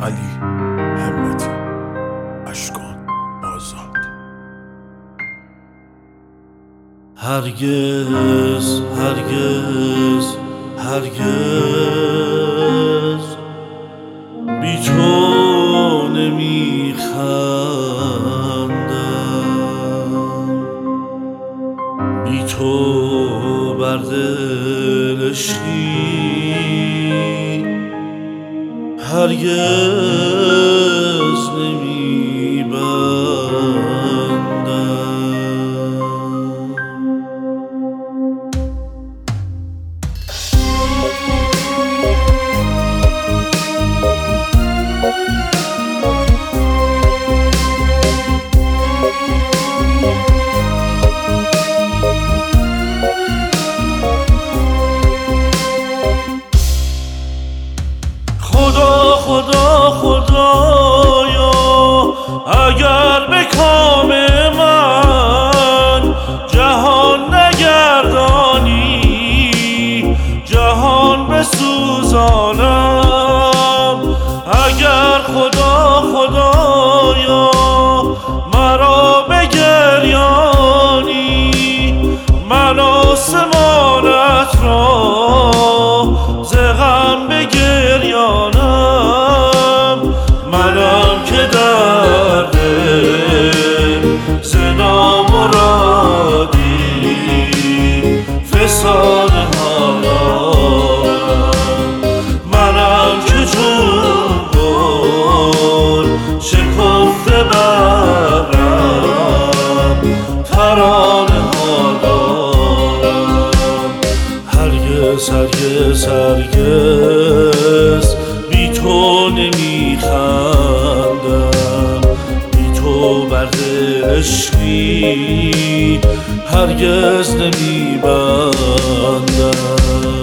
علی همتی، اشکان آزاد. هرگز هرگز هرگز بی تو نمی خندم، بی تو بر دل عشقی هرگز نمی بندم. خدا خدا خدایا اگر به کام من جهان نگردانی، جهان بسوزانم. اگر خدا خدایا مرا بگریانی، من آسمانت را ز غم بگریانم. منم که در دل ز نامرادی فسانه ها دارم. منم که چون گل شکفته برم ترانه ها دارم. هرگز هرگز هرگز بی تو نمی خندم، بی تو بر دل عشقی هرگز نمی بندم.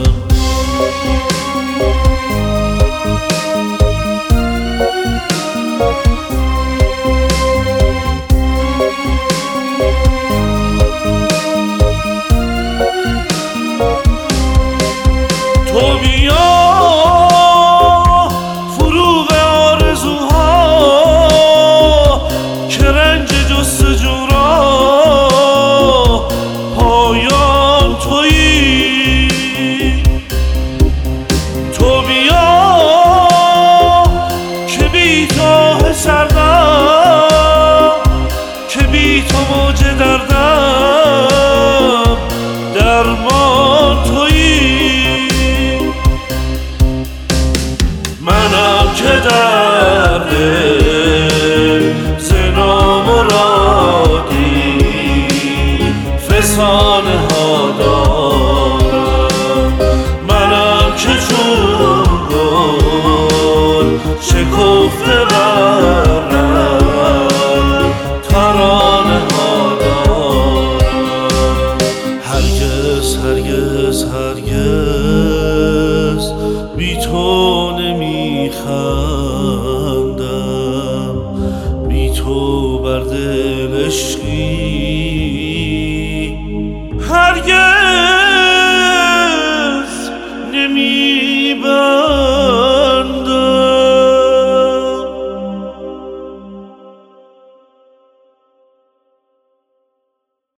تو بیا فروغ آرزوها که رنج جستجو را پایان تویی. تو بیا که بی تو سردم، که بی تو موج دردم درمان تویی. منم که در دل ز نامرادی فسانه ها دارم. منم که چون گل شکفته برم ترانه ها دارم. هرگز هرگز هرگز